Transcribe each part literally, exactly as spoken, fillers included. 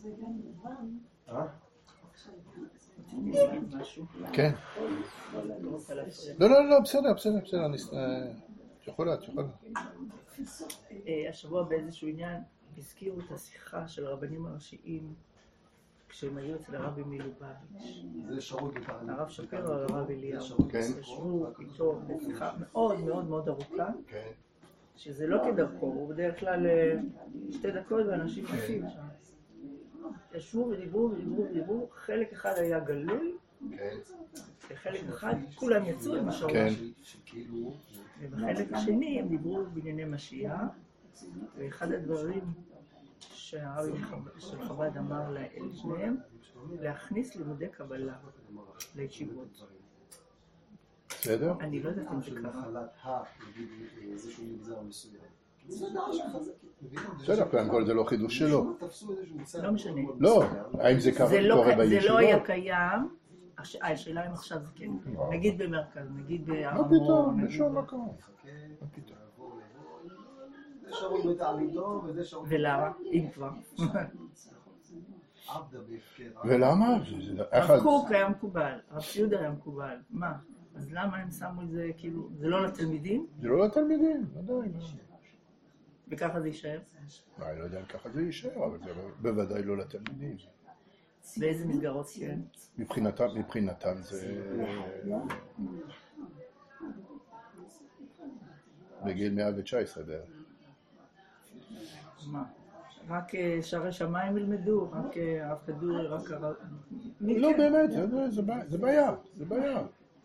כן. לא, לא, לא, בסדר, בסדר, בסדר. את יכולה, את יכולה. השבוע באיזשהו עניין הזכירו את השיחה של הרבנים הראשיים כשהם היו אצל הרבי מלובביץ'. הרב שפירו, הרב אליהו. ישבו איתו בשיחה מאוד מאוד מאוד ארוכה, שזה לא כדרכו, הוא בדרך כלל שתי דקות ואנשים עפים שם. ישבו ודיברו ודיברו ודיברו, חלק אחד היה גלוי, וחלק אחד כולם יצאו עם השורש. ובחלק השני הם דיברו בענייני משיח, ואחד הדברים שהרבי של חב"ד אמר לשניהם, להכניס לימודי קבלה לישיבות. בסדר? אני לא יודעת אם זה ככה. בסדר, כאן כל זה לא חידוש שלו. לא משנה. לא, האם זה קורה בישיבות? זה לא היה קיים. השאלה אם עכשיו זה כן. נגיד במרכז, נגיד בארמון. מה פתאום? בשום מקום. מה פתאום? ולמה? אם כבר. ולמה? הרב קוק היה מקובל, הרב ציודה היה מקובל. מה? אז למה הם שמו את זה כאילו, זה לא לתלמידים? זה לא לתלמידים, ודאי. וככה זה יישאר? אני לא יודע אם ככה זה יישאר, אבל זה בוודאי לא לתלמידים. באיזה מסגרות כן? מבחינתם, מבחינתם זה... בגיל מאה תשע עשרה בערך. מה? רק שערי שמיים ילמדו, רק הרב כדורי, רק הרב... לא, באמת, זה בעיה, זה בעיה. זה בעיה.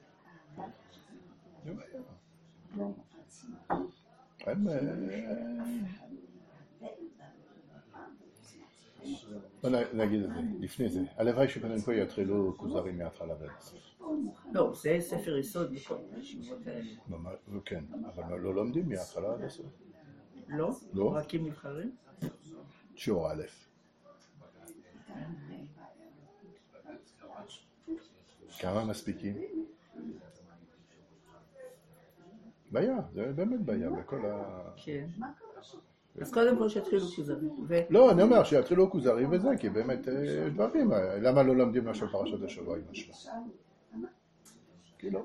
הם... בוא נגיד את זה, לפני זה. הלוואי שקודם כל יתחילו כוזרים מההתחלה ולסוף. לא, זה ספר יסוד בכל הישיבות האלה. כן, אבל לא לומדים מההתחלה עד הסוף. לא? לא. רק אם נבחרים? שיעור א'. כמה מספיקים? בעיה, זה באמת בעיה בכל ה... כן. אז קודם כל שיתחילו כוזרים. לא, אני אומר שיתחילו כוזרים וזה, כי באמת דברים. למה לא למדים עכשיו פרשת השבוע עם השבוע? כי לא.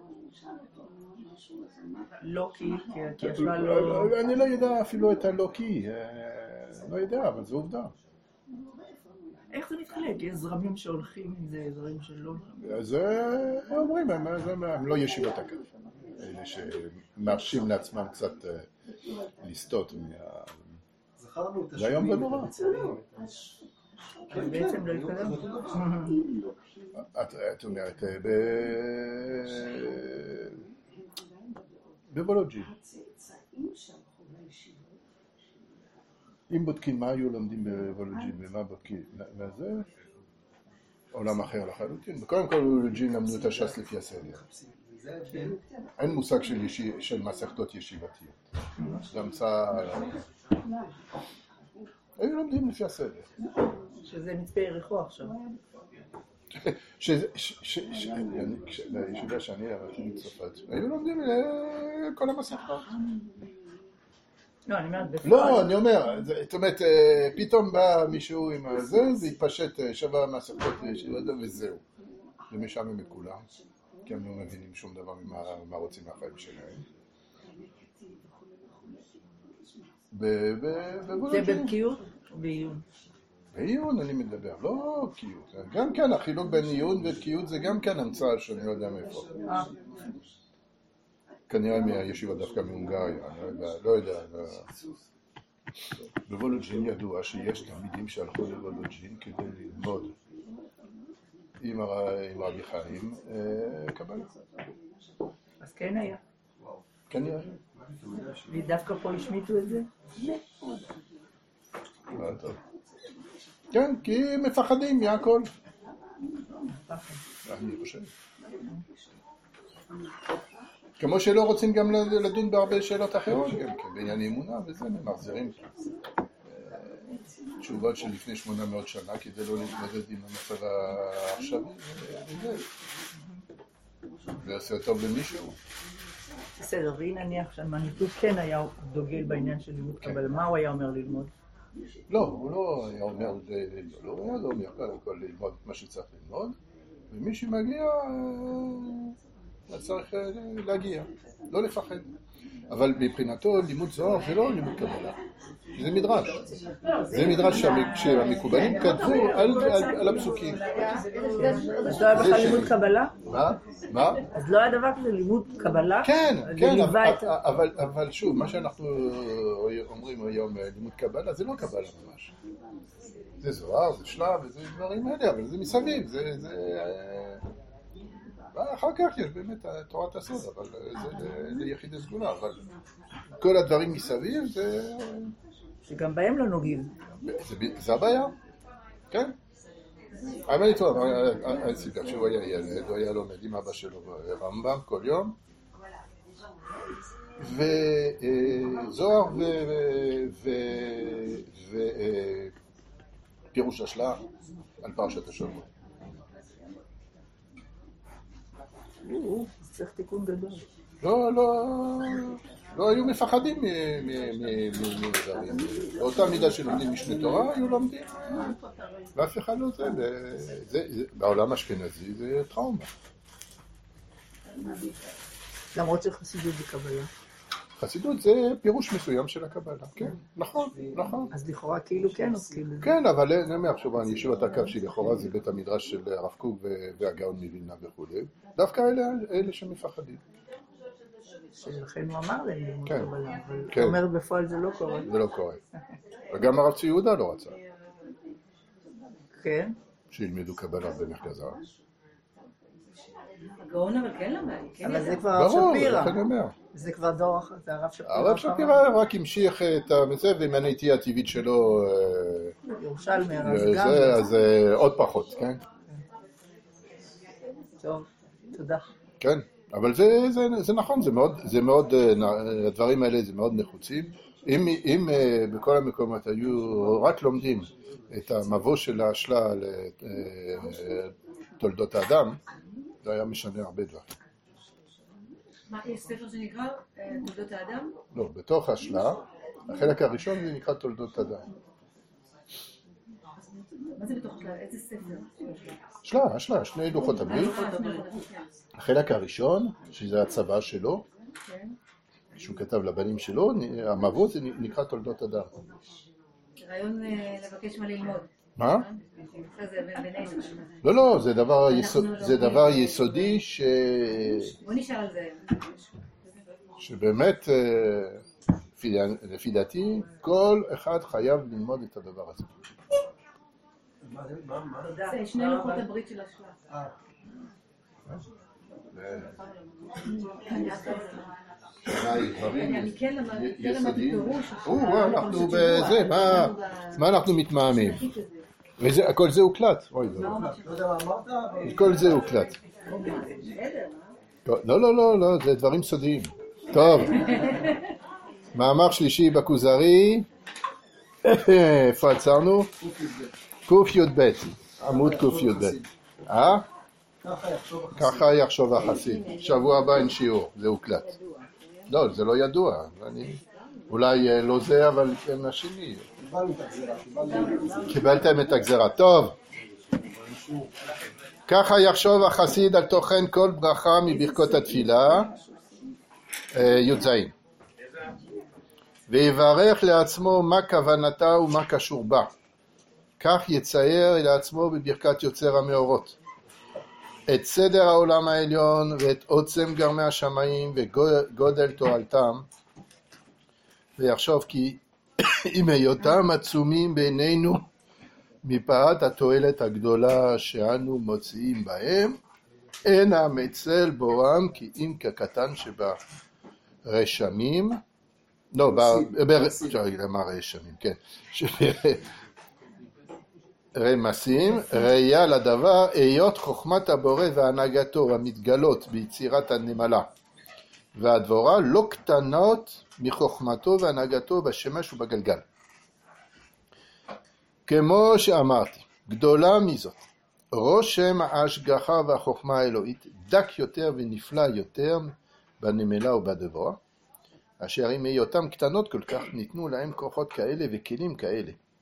לא כי, כי השבוע לא... אני לא יודע אפילו את הלא כי. לא יודע, אבל זו עובדה. איך זה מתחלק? יש זרמים שהולכים עם זה, זרמים שלא? אז אומרים, הם לא ישיבות הקו. אלה שמרשים לעצמם קצת לסטות מה... זה היום ונורא. אז בעצם לא התקדם? את אומרת, בוולוג'ין. אם בודקים מה היו לומדים בוולוג'ין ומה בודקים, מה זה? עולם אחר לחלוטין. קודם כל בוולוג'ין למדו את הש"ס לפי הסדר. אין מושג של מסכתות ישיבתיות. זה המצא... היו לומדים לפי הסדר. שזה מצפה יריחו עכשיו. בישיבה שאני עברתי מצרפת, היו לומדים כל המסכתות. לא, אני אומרת בפועל. לא, אני אומר, זאת אומרת, פתאום בא מישהו עם זה, זה התפשט שבע מסכתות וזהו. זה משעמם את כולם, כי הם לא מבינים שום דבר ממה רוצים מהחיים שלהם. זה בבקיאות או בעיון? בעיון אני מדבר, לא בקיאות. גם כן, החילוק בין עיון ובקיאות זה גם כן המצאה שאני לא יודע מאיפה. כנראה מהישיבה דווקא מהונגריה, לא יודע. בוולוג'ין ידוע שיש תלמידים שהלכו לוולוג'ין כדי ללמוד עם רבי חיים קבלה. אז כן היה. כנראה. ודווקא פה השמיטו את זה? כן, כי מפחדים מהכל. אני חושב. כמו שלא רוצים גם לדון בהרבה שאלות אחרות, גם בעניין אמונה וזה, מחזירים תשובות של לפני שמונה מאות שנה כדי לא להתמודד עם המצב העכשווי וזה. ועושה טוב למישהו. בסדר, והנה נניח שהמניטוב כן היה דוגל בעניין של לימוד קבלה, מה הוא היה אומר ללמוד? לא, הוא לא היה אומר, לא היה אומר, קודם כל ללמוד מה שצריך ללמוד, ומי שמגיע, צריך להגיע, לא לפחד. אבל מבחינתו לימוד זוהר זה לא לימוד קבלה, זה מדרש. זה מדרש שהמקובלים כתבו על הפסוקים. אז לא היה בכלל לימוד קבלה? מה? מה? אז לא היה דבר כזה לימוד קבלה? כן, כן, אבל שוב, מה שאנחנו אומרים היום לימוד קבלה, זה לא קבלה ממש. זה זוהר, זה שלב, וזה דברים האלה, אבל זה מסביב, זה... אחר כך יש באמת תורת הסוד, אבל זה יחידי סגולה, אבל כל הדברים מסביב זה... שגם בהם לא נוגעים. זה הבעיה, כן. האמת היא טוב, אני סיפר שהוא היה ילד, הוא היה לומד עם אבא שלו רמב"ם כל יום, וזוהר ופירוש השלה על פרשת השבוע. צריך תיקון גדול. לא, לא, לא היו מפחדים מדברים. באותה מידה שלומדים משנה תורה, היו לומדים. ואף אחד לא זה. בעולם האשכנזי זה טראומה. למרות שחסידות זה קבלה. חסידות זה פירוש מסוים של הקבלה, כן, נכון, נכון. אז לכאורה כאילו כן או כאילו... כן, אבל אני אומר עכשיו, אני ישיבת הקו שלכאורה זה בית המדרש של הרב קוק והגאון מווילנה וכו'. דווקא אלה שמפחדים. שלכן הוא אמר להם לימוד כן, קבלה, אבל כן. הוא אומר בפועל זה לא קורה. זה לא קורה. וגם הרב צבי יהודה לא רצה. כן. שילמדו קבלה במרכז הארץ. הגאון אבל כן למד, כן אבל ידע. זה כבר הרב ברור, שפירא. לכן אני אומר. זה כבר דור אחר, זה הרב שפירא. הרב שפירא רק המשיך את זה, ועם הנטייה הטבעית שלו, ירושלמי, אז זה, גם. אז אה, עוד פחות, כן? טוב, תודה. כן, אבל זה, זה, זה נכון, זה מאוד, זה מאוד, אה, הדברים האלה זה מאוד נחוצים. אם, אם אה, בכל המקומות היו רק לומדים את המבוא של השלה לתולדות האדם, זה היה משנה הרבה דברים. מה, יש ספר שנקרא תולדות האדם? לא, בתוך השלה, החלק הראשון זה נקרא תולדות האדם. מה זה בתוך השלה? איזה ספר? שלה, השלה, שני לוחות הברית. החלק הראשון, שזה הצבא שלו, שהוא כתב לבנים שלו, המבוא זה נקרא תולדות אדם. רעיון לבקש מה ללמוד. מה? זה בינינו. לא, לא, זה דבר, יסוד, זה דבר יסודי ש... בוא נשאר על זה. שבאמת, לפי דעתי, כל אחד חייב ללמוד את הדבר הזה. זה שני לוחות הברית של השלה. אני כן למדתי פירוש. אנחנו בזה, מה אנחנו מתמהמים? וכל זה הוקלט. כל זה הוקלט. לא, לא, לא, לא, זה דברים סודיים. טוב. מאמר שלישי בכוזרי. איפה עצרנו? ק"י"ב. עמוד ק"י"ב. אה? ככה יחשוב החסיד. שבוע הבא אין שיעור, זה הוקלט. לא, זה לא ידוע. אולי לא זה, אבל כן השני. קיבלתם את הגזרה. טוב. ככה יחשוב החסיד על תוכן כל ברכה מברכות התפילה, י"ז. ויברך לעצמו מה כוונתה ומה קשור בה. כך יצייר לעצמו בברכת יוצר המאורות. את סדר העולם העליון ואת עוצם גרמי השמיים וגודל תועלתם, ויחשוב כי אם היותם עצומים בעינינו מפאת התועלת הגדולה שאנו מוציאים בהם, אין המצל בורם כי אם כקטן שברשמים, לא, אפשר להגיד למה רשמים, כן, רמסים, ראייה לדבר, היות חוכמת הבורא והנהגתו המתגלות ביצירת הנמלה והדבורה לא קטנות מחוכמתו והנהגתו בשמש ובגלגל. כמו שאמרתי, גדולה מזאת, רושם ההשגחה והחוכמה האלוהית דק יותר ונפלא יותר בנמלה ובדבורה, אשר אם היותם קטנות כל כך ניתנו להם כוחות כאלה וכלים כאלה.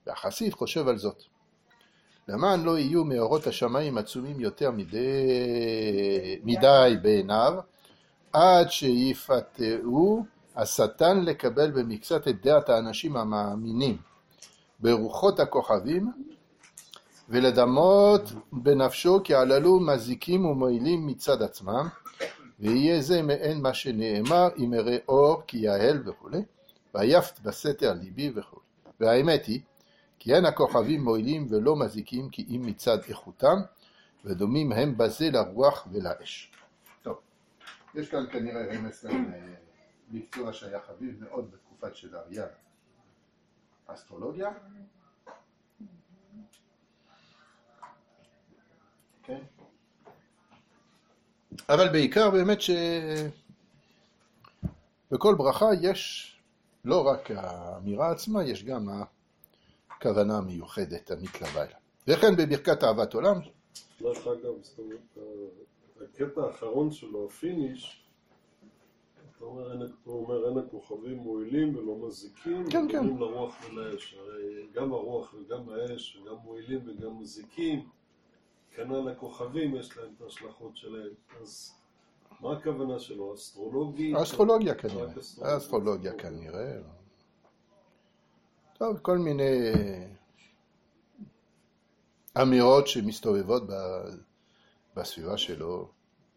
והחסיד חושב על זאת. למען לא יהיו מאורות השמיים עצומים יותר מדי, מדי בעיניו, עד שיפתעו השטן לקבל במקצת את דעת האנשים המאמינים ברוחות הכוכבים, ולדמות בנפשו כי עללו מזיקים ומועילים מצד עצמם, ויהיה זה מעין מה שנאמר, אם אראה אור כי יהל וכו', ויפת בסתר ליבי וכו'. והאמת היא, כי אין הכוכבים מועילים ולא מזיקים, כי אם מצד איכותם, ודומים הם בזה לרוח ולאש. טוב, יש כאן כנראה רמז למקצוע שהיה חביב מאוד בתקופת של אריה, אסטרולוגיה. כן. אבל בעיקר באמת שבכל ברכה יש לא רק האמירה עצמה, יש גם הכוונה המיוחדת המתלווה אליה. וכן בברכת אהבת עולם. דרך אגב, זאת אומרת, הקטע האחרון שלו, הפיניש, הוא אומר, אין הכוכבים מועילים ולא מזיקים, כן, כן. ודומים לרוח ולאש. הרי גם הרוח וגם האש, וגם מועילים וגם מזיקים, כנ"ל הכוכבים יש להם את ההשלכות שלהם. אז מה הכוונה שלו? אסטרולוגי? האסטרולוגיה כנראה. האסטרולוגיה כנראה. טוב, כל מיני אמירות שמסתובבות בסביבה שלו.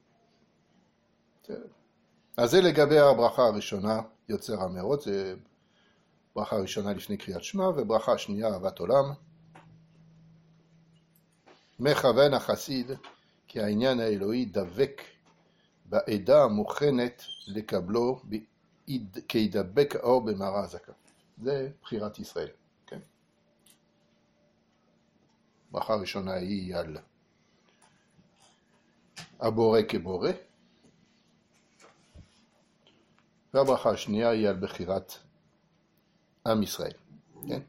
אז זה לגבי הברכה הראשונה, יוצר אמירות, זה ברכה ראשונה לפני קריאת שמע, וברכה שנייה אהבת עולם. מכוון החסיד כי העניין האלוהי דבק בעדה המוכנת לקבלו כידבק האור במערה הזקה. זה בחירת ישראל. כן? ברכה ראשונה היא על הבורא כבורא, והברכה השנייה היא על בחירת עם ישראל. כן?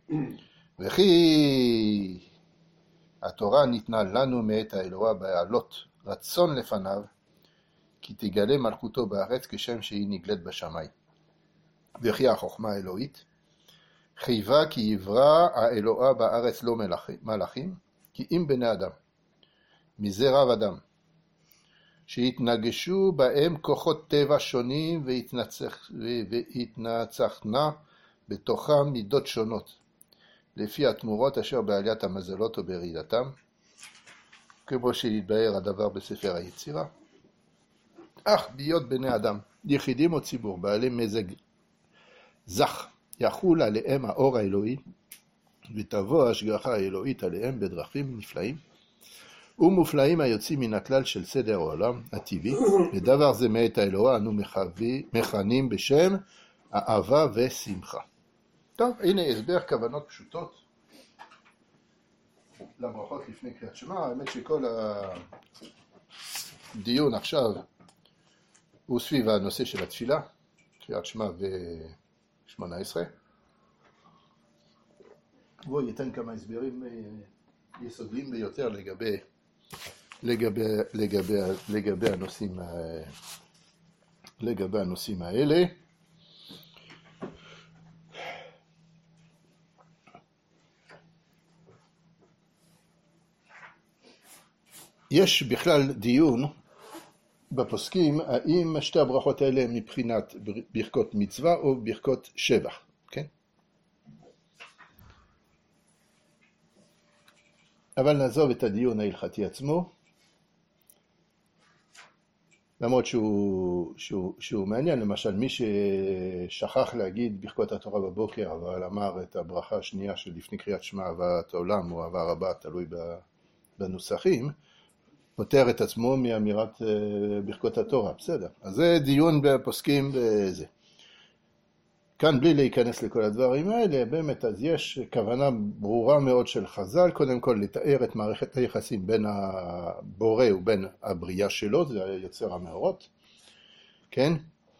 וכי התורה ניתנה לנו מאת האלוה בעלות רצון לפניו, כי תגלה מלכותו בארץ כשם שהיא נגלית בשמיים. וכי החוכמה האלוהית חייבה כי יברא האלוה בארץ לא מלאכים, כי אם בני אדם, מזרע ודם, שהתנגשו בהם כוחות טבע שונים והתנצח, והתנצחנה בתוכם מידות שונות, לפי התמורות אשר בעליית המזלות או בירידתם, כמו שהתבאר הדבר בספר היצירה. אך ביות בני אדם, יחידים או ציבור, בעלי מזג זך, יחול עליהם האור האלוהי, ותבוא ההשגחה האלוהית עליהם בדרכים נפלאים, ומופלאים היוצאים מן הכלל של סדר העולם הטבעי, ודבר זה מאת האלוה אנו מכנים בשם אהבה ושמחה. טוב, הנה הסבר כוונות פשוטות לברכות לפני קריאת שמע. האמת שכל הדיון עכשיו הוא סביב הנושא של התפילה, קריאת שמע ו-שמונה עשרה. בואו ייתן כמה הסברים יסודיים ביותר לגבי לגבי לגבי לגבי הנושאים לגבי הנושאים האלה. יש בכלל דיון בפוסקים האם שתי הברכות האלה הן מבחינת ברכות מצווה או ברכות שבח, כן? אבל נעזוב את הדיון ההלכתי עצמו, למרות שהוא, שהוא, שהוא מעניין. למשל, מי ששכח להגיד ברכות התורה בבוקר, אבל אמר את הברכה השנייה של לפני קריאת שמע אהבת העולם או אהבה רבה, תלוי בנוסחים, פותר את עצמו מאמירת ברכות התורה. בסדר. אז זה דיון בפוסקים בזה. כאן בלי להיכנס לכל הדברים האלה, באמת אז יש כוונה ברורה מאוד של חז"ל, קודם כל לתאר את מערכת היחסים בין הבורא ובין הבריאה שלו, זה יוצר המאורות, כן?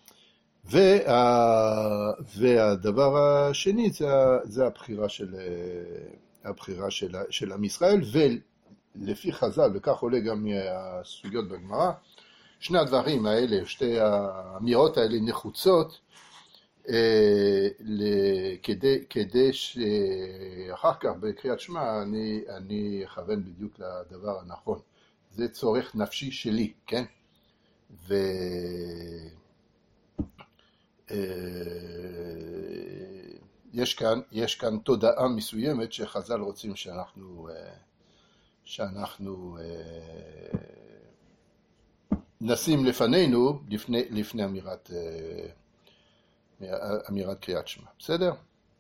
וה... והדבר השני זה, זה הבחירה של, הבחירה של, של עם ישראל, ולפי חז"ל, וכך עולה גם מהסוגיות בגמרא, שני הדברים האלה, שתי האמירות האלה נחוצות, כדי, כדי שאחר כך בקריאת שמע אני, אני אכוון בדיוק לדבר הנכון. זה צורך נפשי שלי, כן? ו... יש כאן, יש כאן תודעה מסוימת שחז"ל רוצים שאנחנו, שאנחנו נשים לפנינו לפני, לפני אמירת, אמירת קריאת שמע. בסדר?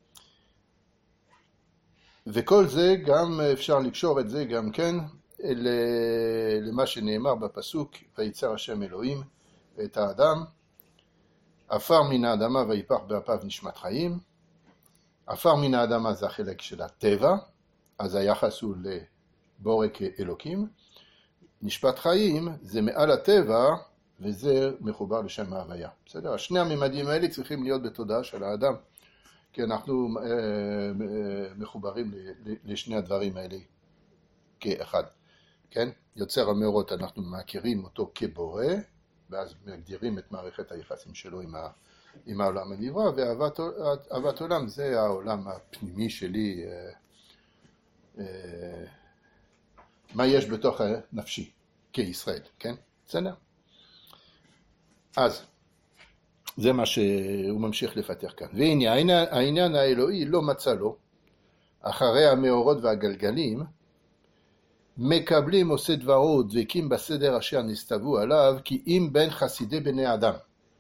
וכל זה גם אפשר לקשור את זה גם כן למה שנאמר בפסוק, ויצר השם אלוהים את האדם, עפר מן האדמה ויפח באפיו נשמת חיים. עפר מן האדמה זה החלק של הטבע, אז היחס הוא לבורא כאלוקים. נשמת חיים זה מעל הטבע, וזה מחובר לשם ההוויה. בסדר? שני הממדים האלה צריכים להיות בתודעה של האדם, כי אנחנו מחוברים לשני הדברים האלה כאחד. כן? יוצר המאורות, אנחנו מכירים אותו כבורא, ואז מגדירים את מערכת היחסים שלו עם, ה, עם העולם הנברא, ואהבת עולם זה העולם הפנימי שלי, אה, אה, מה יש בתוך הנפשי כישראל, כן? בסדר? אז זה מה שהוא ממשיך לפתח כאן. והנה העניין, העניין האלוהי לא מצא לו, אחרי המאורות והגלגלים, מקבלים עושה דברו דבקים בסדר אשר נסתוו עליו, כי אם בין חסידי בני אדם.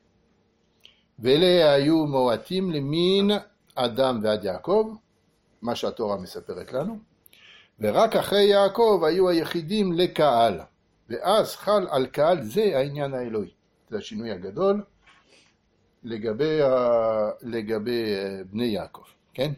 ואלה היו מועטים למין אדם ועד יעקב, מה שהתורה מספרת לנו, ורק אחרי יעקב היו היחידים לקהל, ואז חל על קהל זה העניין האלוהי. זה השינוי הגדול לגבי, ה... לגבי בני יעקב, כן?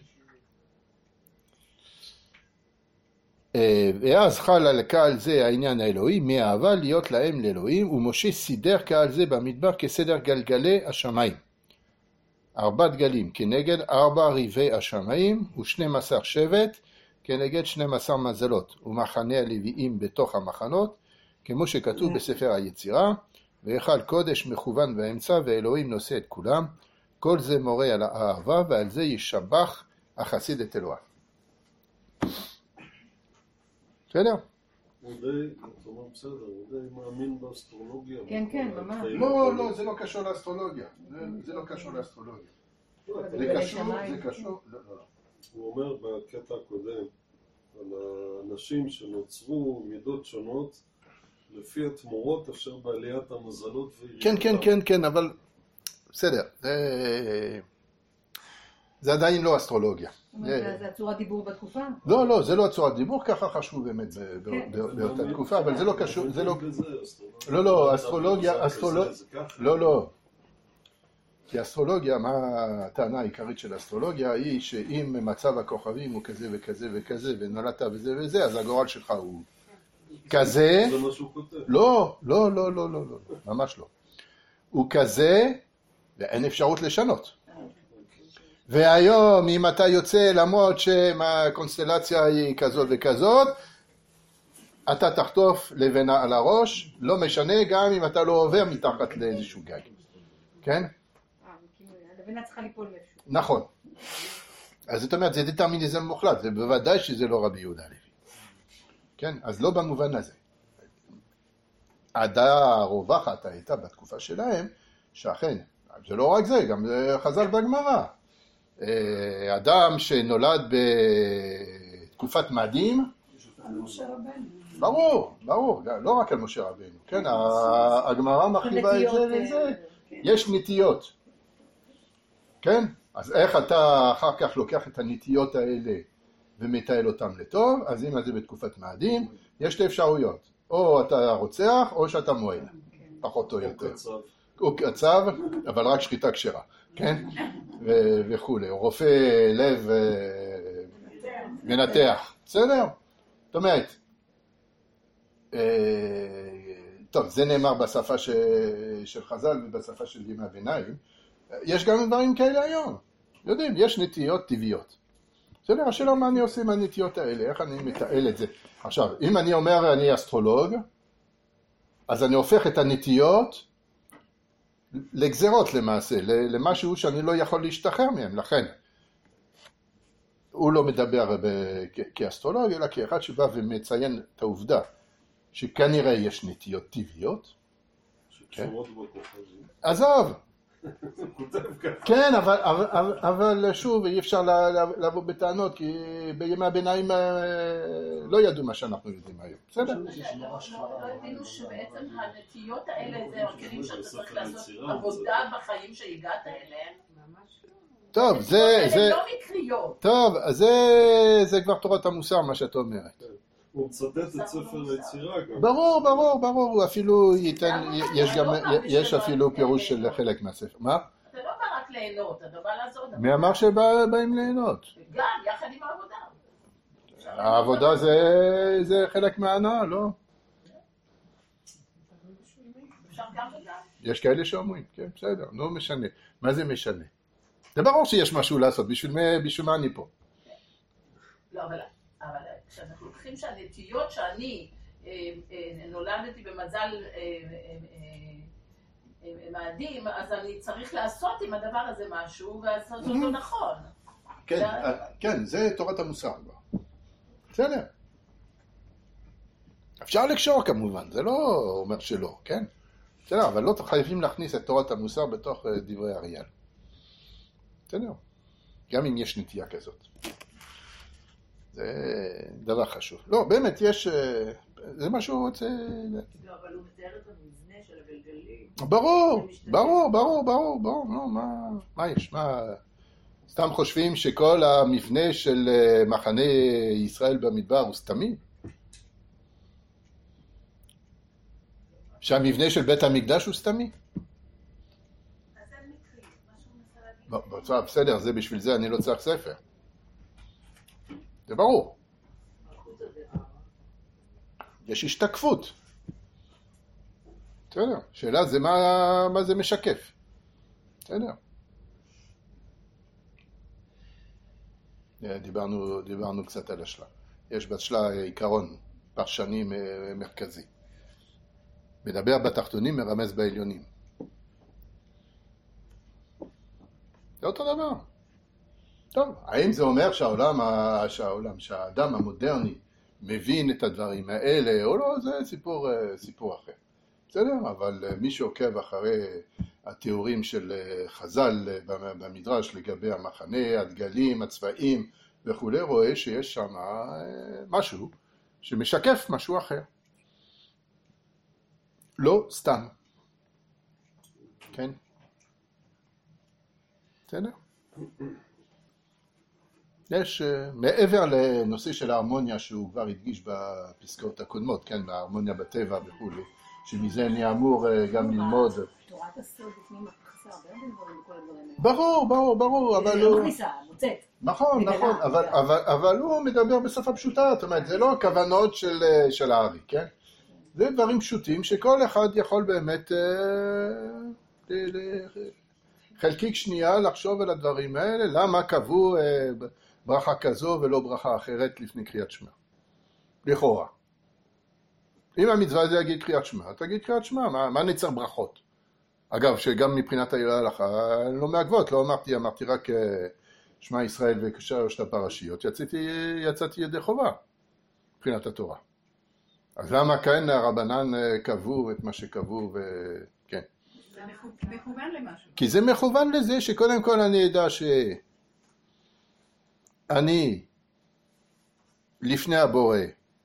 ואז חל על קהל זה העניין האלוהי, מאהבה להיות להם לאלוהים, ומשה סידר קהל זה במדבר כסדר גלגלי השמיים. ארבע דגלים כנגד ארבע ריבי השמיים, ושנים עשר שבט כנגד שנים עשר מזלות, ומחנה הלוויים בתוך המחנות, כמו שכתוב בספר היצירה, והיכל קודש מכוון באמצע, ואלוהים נושא את כולם. כל זה מורה על האהבה, ועל זה ישבח החסיד את אלוהיו. בסדר? הוא די, אתה אומר בסדר, הוא די מאמין באסטרולוגיה. כן, כן, ממש. לא, לא, זה לא קשור לאסטרולוגיה. זה לא קשור לאסטרולוגיה. זה קשור, זה קשור. הוא אומר בקטע הקודם, על האנשים שנוצרו מידות שונות, לפי התמורות אפשר בעליית המזלות וירידות. כן, כן, כן, כן, אבל בסדר. זה עדיין לא אסטרולוגיה. זה הצורת דיבור בתקופה? לא, לא, זה לא הצורת דיבור, ככה חשבו באמת באותה תקופה, אבל זה לא קשור, זה לא... לא, לא, אסטרולוגיה, אסטרולוגיה... לא, לא. כי אסטרולוגיה, מה הטענה העיקרית של אסטרולוגיה, היא שאם מצב הכוכבים הוא כזה וכזה וכזה, ונולדת וזה וזה, אז הגורל שלך הוא כזה... זה מה שהוא כותב. לא, לא, לא, לא, לא, לא, ממש לא. הוא כזה, ואין אפשרות לשנות. והיום אם אתה יוצא למרות שהקונסטלציה היא כזאת וכזאת, אתה תחטוף לבנה על הראש, לא משנה גם אם אתה לא עובר מתחת לאיזשהו גג. כן? הלבנה צריכה ליפול לאיזשהו. נכון. אז זאת אומרת, זה דטרמיניזם מוחלט, זה בוודאי שזה לא רבי יהודה הלוי. כן? אז לא במובן הזה. הדעה הרווחת הייתה בתקופה שלהם, שאכן, זה לא רק זה, גם זה חז"ל בגמרא. אדם שנולד בתקופת מאדים, ברור, ברור, לא רק על משה רבנו, כן, הגמרא מרחיבה את זה לזה, יש נטיות, כן, אז איך אתה אחר כך לוקח את הנטיות האלה ומטייל אותם לטוב? אז אם זה בתקופת מאדים, יש שתי אפשרויות, או אתה רוצח או שאתה מועל, פחות או יותר. הוא קצב, אבל רק שחיטה כשרה, כן? וכו'. הוא רופא לב מנתח. בסדר? זאת אומרת, טוב, זה נאמר בשפה של חז"ל ובשפה של ימי הביניים. יש גם דברים כאלה היום. יודעים, יש נטיות טבעיות. בסדר? השאלה מה אני עושה עם הנטיות האלה, איך אני מתעל את זה. עכשיו, אם אני אומר אני אסטרולוג, אז אני הופך את הנטיות לגזרות למעשה, למשהו שאני לא יכול להשתחרר מהם, לכן. הוא לא מדבר כאסטרולוג, אלא כאחד שבא ומציין את העובדה, שכנראה יש נטיות טבעיות. שקשורות בכוכבים. עזוב! כותב ככה. כן, אבל, אבל, אבל שוב, אי אפשר לבוא בטענות, כי בימי הביניים לא ידעו מה שאנחנו יודעים היום. בסדר? לא הבינו שבעצם הנטיות האלה זה הכלים שאתה צריך לעשות עבודה בחיים שהגעת אליהם. טוב, זה... זה לא מקריות. טוב, זה, זה כבר תורת המוסר, מה שאת אומרת. הוא מצטט את ספר היצירה גם. ברור, ברור, ברור, הוא אפילו ייתן, יש גם, יש אפילו פירוש של חלק מהספר. מה? אתה לא בא רק ליהנות, אתה בא לעשות. מי אמר שבאים ליהנות? גם, יחד עם העבודה. העבודה זה, זה חלק מההנאה, לא? אפשר גם וגם. יש כאלה שאומרים, כן, בסדר, לא משנה. מה זה משנה? זה ברור שיש משהו לעשות, בשביל מה, בשביל מה אני פה? לא, אבל, אבל כשאנחנו לוקחים שהנטיות שאני אה, אה, נולדתי במזל אה, אה, אה, אה, מאדים, אז אני צריך לעשות עם הדבר הזה משהו, ולעשות אותו נכון. כן, כן, זה תורת המוסר. בסדר. אפשר לקשור כמובן, זה לא אומר שלא, כן? בסדר, אבל לא חייבים להכניס את תורת המוסר בתוך דברי אריאל. בסדר. גם אם יש נטייה כזאת. זה דבר חשוב. לא, באמת, יש... זה מה שהוא רוצה... לא, אבל הוא מתאר את המבנה של הגלגלים. ברור, ברור, ברור, ברור, ברור. לא, מה, מה יש? מה... סתם חושבים שכל המבנה של מחנה ישראל במדבר הוא סתמי? שהמבנה של בית המקדש הוא סתמי? בצורה, בסדר, זה בשביל זה אני לא צריך ספר. זה ברור. יש השתקפות. בסדר, שאלה זה מה, מה זה משקף. בסדר. דיברנו, דיברנו קצת על השלה. יש בשלה עיקרון פרשני מרכזי. מדבר בתחתונים, מרמז בעליונים. זה אותו דבר. טוב, האם זה אומר שהעולם, שהעולם, שהאדם המודרני מבין את הדברים האלה, או לא, זה סיפור, סיפור אחר. בסדר? אבל מי שעוקב אחרי התיאורים של חז"ל במדרש לגבי המחנה, הדגלים, הצבעים וכו', רואה שיש שם משהו שמשקף משהו אחר. לא סתם. כן? בסדר? יש, מעבר לנושא של ההרמוניה שהוא כבר הדגיש בפסקאות הקודמות, כן, בהרמוניה בטבע וכו', שמזה אני אמור גם ללמוד. תורת הסוד בפנים מכניסה הרבה דברים בכל הדברים האלה. ברור, ברור, ברור, אבל הוא... הוא... מכניסה, מוצאת. נכון, נכון, אבל, אבל, אבל הוא מדבר בשפה פשוטה, זאת אומרת, זה לא הכוונות של, של הארי, כן? זה דברים פשוטים שכל אחד יכול באמת חלקיק שנייה לחשוב על הדברים האלה, למה קבעו ברכה כזו ולא ברכה אחרת לפני קריאת שמע. לכאורה. אם המצווה זה יגיד קריאת שמע, תגיד קריאת שמע, מה, מה נצטרך ברכות? אגב, שגם מבחינת ההלכה לא מעכבות, לא אמרתי, אמרתי רק שמע ישראל ושלושת הפרשיות, יצאתי, יצאתי ידי חובה מבחינת התורה. אז למה כאן הרבנן קבעו את מה שקבעו וכן? זה מכוון למשהו. כי זה מכוון לזה שקודם כל אני אדע שאני לפני הבורא,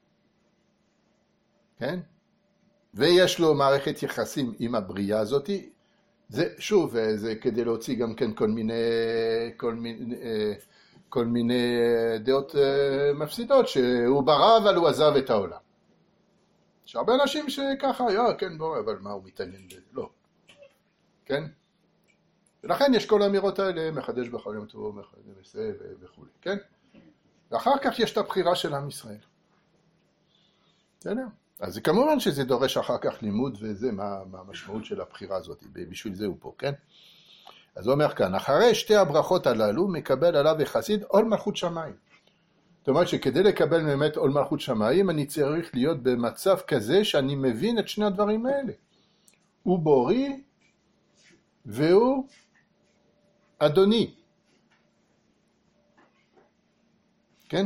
כן? ויש לו מערכת יחסים עם הבריאה הזאת, זה שוב, זה כדי להוציא גם כן כל מיני, כל מיני, כל מיני דעות מפסידות, שהוא ברא אבל הוא עזב את העולם. יש הרבה אנשים שככה, יא, כן, בוא, אבל מה הוא מתעניין בזה? לא. כן? ולכן יש כל האמירות האלה, מחדש בכל יום טוב, מחדש בזה וכו', כן? ואחר כך יש את הבחירה של עם ישראל. בסדר? אז זה כמובן שזה דורש אחר כך לימוד וזה, מה, מה המשמעות של הבחירה הזאת, בשביל זה הוא פה, כן? אז הוא אומר כאן, אחרי שתי הברכות הללו, מקבל עליו החסיד עול מלכות שמיים. זאת אומרת שכדי לקבל באמת עול מלכות שמיים, אני צריך להיות במצב כזה שאני מבין את שני הדברים האלה. הוא בורי והוא אדוני. כן?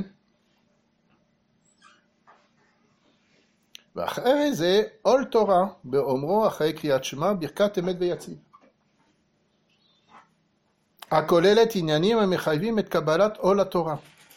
ואחרי זה עול תורה באומרו אחרי קריאת שמע ברכת אמת ויציב. הכוללת עניינים המחייבים את קבלת עול התורה.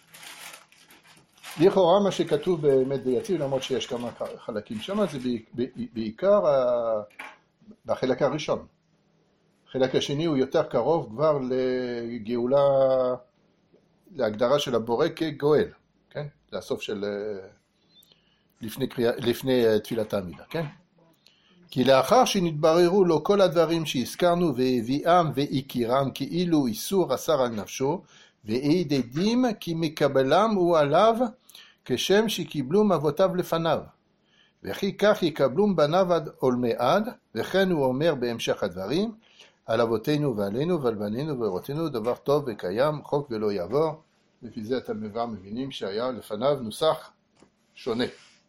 לכאורה מה שכתוב באמת ויציב, למרות שיש כמה חלקים שם, זה בעיקר בחלק הראשון. החלק השני הוא יותר קרוב כבר לגאולה, להגדרה של הבורא כגואל, כן? זה הסוף של לפני, קריאה, לפני תפילת העמידה, כן? כי לאחר שנתבררו לו כל הדברים שהזכרנו והביאם והכירם כאילו איסור אסר על נפשו, והעידים כי מקבלם הוא עליו כשם שקיבלום אבותיו לפניו. וכי כך יקבלום בניו עד עולמי עד, וכן הוא אומר בהמשך הדברים, על אבותינו ועלינו ועל בנינו ואורותינו דבר טוב וקיים, חוק ולא יעבור. לפי זה אתם מבינים שהיה לפניו נוסח שונה.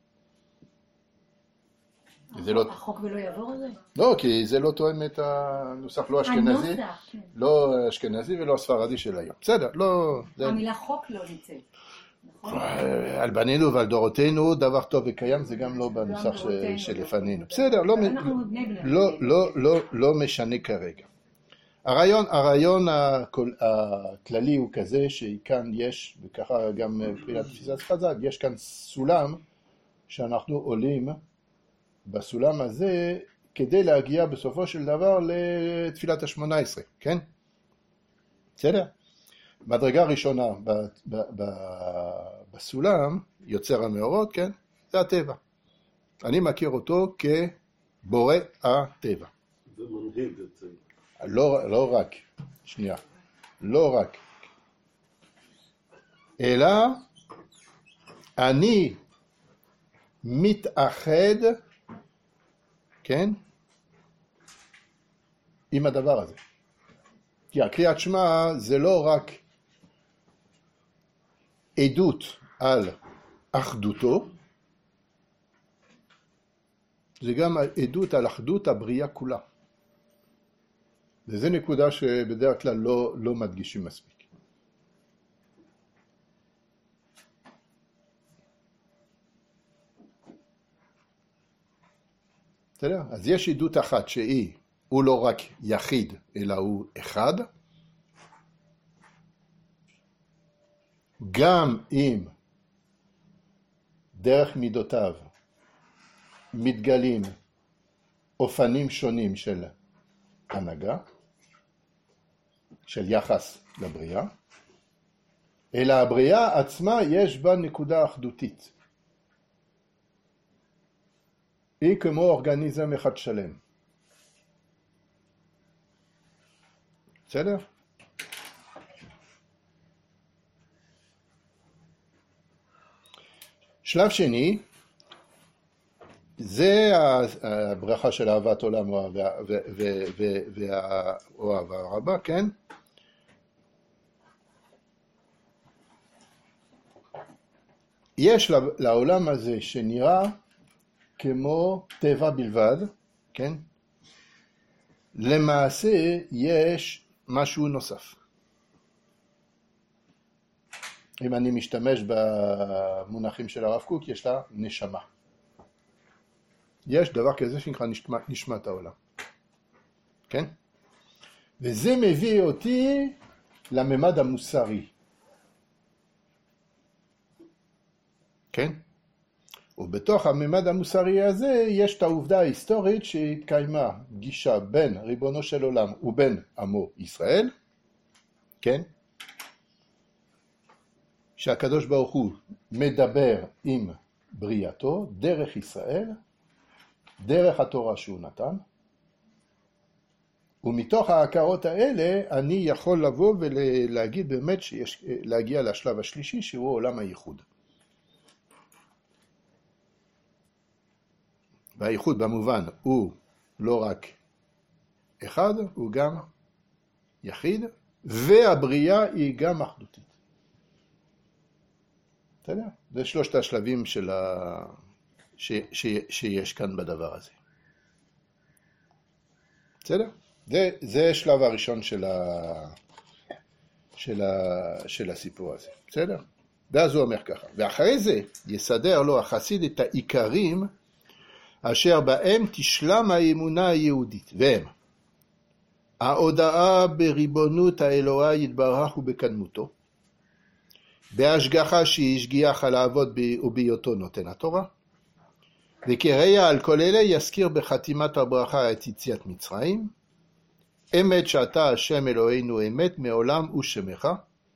לא... החוק ולא יעבור על זה? לא, כי זה לא תואם את הנוסח, לא אשכנזי, הנוסח, כן. לא אשכנזי ולא הספרדי של היום. בסדר, לא... המילה חוק לא נמצאת. נכון? על בנינו ועל דורותינו דבר טוב וקיים, זה גם לא בנוסח שלפנינו. בסדר, לא, לא, לא, לא, לא משנה כרגע. הרעיון, הרעיון הכללי הוא כזה שכאן יש, וככה גם מבחינת תפיסת חז"ל, יש כאן סולם שאנחנו עולים בסולם הזה כדי להגיע בסופו של דבר לתפילת השמונה עשרה, כן? בסדר? מדרגה ראשונה ב, ב, ב, בסולם, יוצר המאורות, כן? זה הטבע. אני מכיר אותו כבורא הטבע. זה מנהיג את זה. לא, לא רק, שנייה, לא רק. אלא אני מתאחד, כן? עם הדבר הזה. כי הקריאת שמע זה לא רק עדות על אחדותו, זה גם עדות על אחדות הבריאה כולה. וזו נקודה שבדרך כלל לא, לא מדגישים מספיק. בסדר? אז יש עדות אחת שהיא, הוא לא רק יחיד, אלא הוא אחד. גם אם דרך מידותיו מתגלים אופנים שונים של הנהגה, של יחס לבריאה, אלא הבריאה עצמה יש בה נקודה אחדותית. היא כמו אורגניזם אחד שלם. בסדר? שלב שני, זה הברכה של אהבת עולם או אהבה רבה, כן? יש לעולם הזה שנראה כמו טבע בלבד, כן? למעשה יש משהו נוסף. אם אני משתמש במונחים של הרב קוק, יש לה נשמה. יש דבר כזה שנקרא נשמת העולם. כן? וזה מביא אותי לממד המוסרי. כן? ובתוך הממד המוסרי הזה יש את העובדה ההיסטורית שהתקיימה פגישה בין ריבונו של עולם ובין עמו ישראל, כן? שהקדוש ברוך הוא מדבר עם בריאתו דרך ישראל, דרך התורה שהוא נתן, ומתוך ההכרות האלה אני יכול לבוא ולהגיד באמת שיש להגיע לשלב השלישי שהוא עולם הייחוד. והייחוד במובן הוא לא רק אחד, הוא גם יחיד, והבריאה היא גם אחדותית. בסדר? זה שלושת השלבים של ה... ש... ש... שיש כאן בדבר הזה. בסדר? זה, זה שלב הראשון של, ה... של, ה... של הסיפור הזה, בסדר? ואז הוא אומר ככה, ואחרי זה יסדר לו החסיד את העיקרים אשר בהם תשלם האמונה היהודית, והם ההודעה בריבונות האלוהה יתברך ובקדמותו, בהשגחה שהשגיח על האבות ובהיותו נותן התורה, וכריה על כל אלה יזכיר בחתימת הברכה את יציאת מצרים, אמת שאתה השם אלוהינו אמת מעולם ושמך,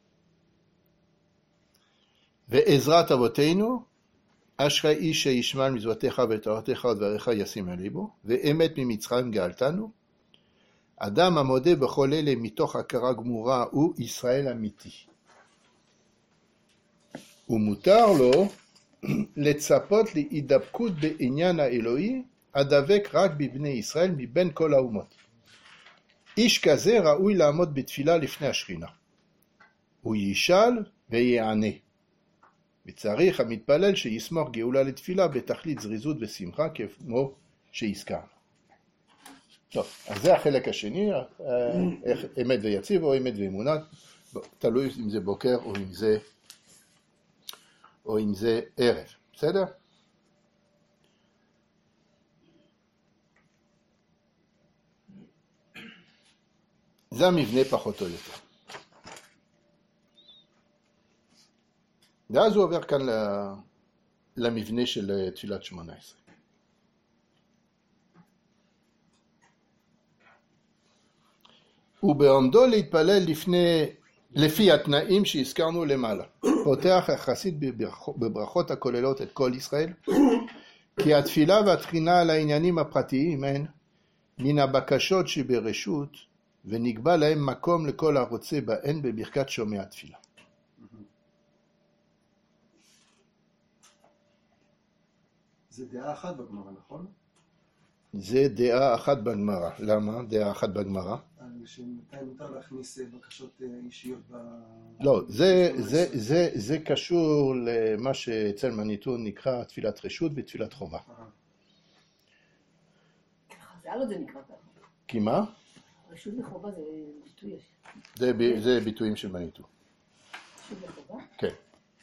ועזרת אבותינו, אשרי איש שישמע מצוותיך ותורתך ודבריך ישים על ליבו, ואמת ממצרים גאלתנו, אדם המודה בכל אלה מתוך הכרה גמורה הוא ישראל אמיתי. ומותר לו לצפות להידבקות בעניין האלוהי, הדבק רק בבני ישראל מבין כל האומות. איש כזה ראוי לעמוד בתפילה לפני השכינה. הוא ישאל ויענה. וצריך המתפלל שיסמוך גאולה לתפילה בתכלית זריזות ושמחה כמו שהזכרנו. טוב, אז זה החלק השני, איך אמת ויציב או אמת ואמונה, תלוי אם זה בוקר או אם זה, או אם זה ערב, בסדר? זה המבנה פחות או יותר. ואז הוא עובר כאן למבנה של תפילת שמונה עשרה. ובעומדו להתפלל לפני, לפי התנאים שהזכרנו למעלה. פותח החסיד בברכות הכוללות את כל ישראל, כי התפילה והתחינה על העניינים הפרטיים הן מן הבקשות שברשות, ונקבע להם מקום לכל הרוצה בהן בברכת שומע תפילה. זה דעה אחת בגמרא, נכון? זה דעה אחת בגמרא. למה דעה אחת בגמרא? שמתי מותר להכניס בקשות אישיות ב... לא, זה, זה, זה, זה קשור למה שאצל מניטו נקרא תפילת רשות ותפילת חובה. זה לא זה נקרא ככה. כי מה? רשות וחובה זה ביטוי. זה, זה ביטויים של מניטו. רשות וחובה? כן.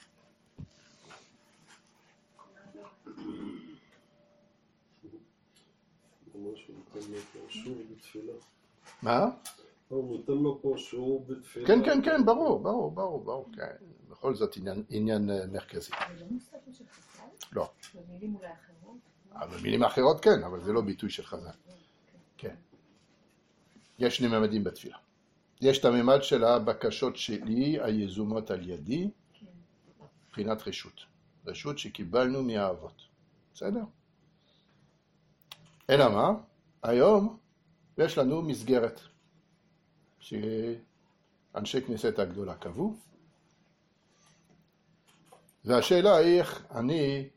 מה? הוא נותן לו פה שיעור בתפילה. כן, כן, כן, ברור, ברור, ברור, ברור. בכל זאת עניין מרכזי. זה לא מוסף של חז"ל? לא. במילים אולי אחרות? במילים אחרות כן, אבל זה לא ביטוי של חז"ל. כן. יש שני ממדים בתפילה. יש את הממד של הבקשות שלי, היזומות על ידי, מבחינת רשות. רשות שקיבלנו מהאבות. בסדר? אלא מה? היום יש לנו מסגרת שאנשי כנסת הגדולה קבעו, והשאלה היא איך אני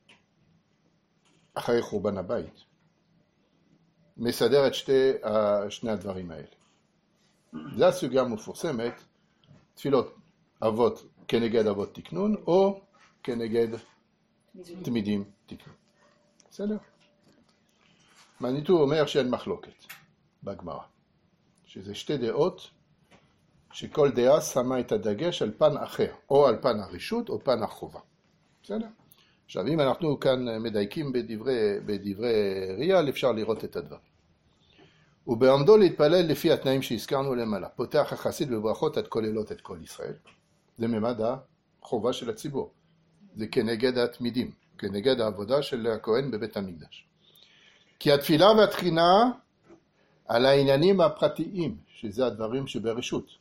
אחרי חורבן הבית מסדר את שתי, שני הדברים האלה. זו הסוגיה המפורסמת, תפילות אבות כנגד אבות תקנון או כנגד תמידים תקנון. בסדר? מניטו אומר שאין מחלוקת בגמרא, שזה שתי דעות שכל דעה שמה את הדגש על פן אחר, או על פן הרשות או פן החובה. בסדר? עכשיו אם אנחנו כאן מדייקים בדברי, בדברי ריאל אפשר לראות את הדבר. ובעומדו להתפלל לפי התנאים שהזכרנו למעלה, פותח החסיד בברכות את כוללות את כל ישראל. זה ממד החובה של הציבור. זה כנגד התמידים, כנגד העבודה של הכהן בבית המקדש. כי התפילה והתחינה על העניינים הפרטיים, שזה הדברים שברשות,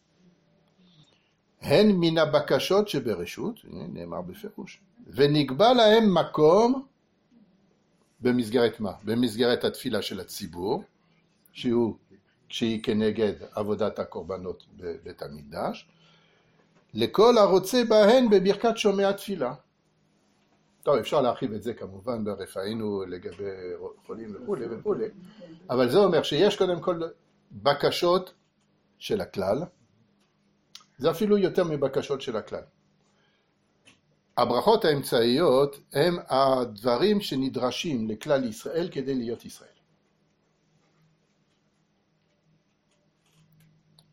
הן מן הבקשות שברשות, נאמר בפירוש, ונקבע להם מקום במסגרת מה? במסגרת התפילה של הציבור, שהוא, שהיא כנגד עבודת הקורבנות בבית המקדש, לכל הרוצה בהן בברכת שומע תפילה. טוב, אפשר להרחיב את זה כמובן ברפאינו לגבי חולים וכו' וכו', אבל זה אומר שיש קודם כל בקשות של הכלל, זה אפילו יותר מבקשות של הכלל. הברכות האמצעיות הם הדברים שנדרשים לכלל ישראל כדי להיות ישראל.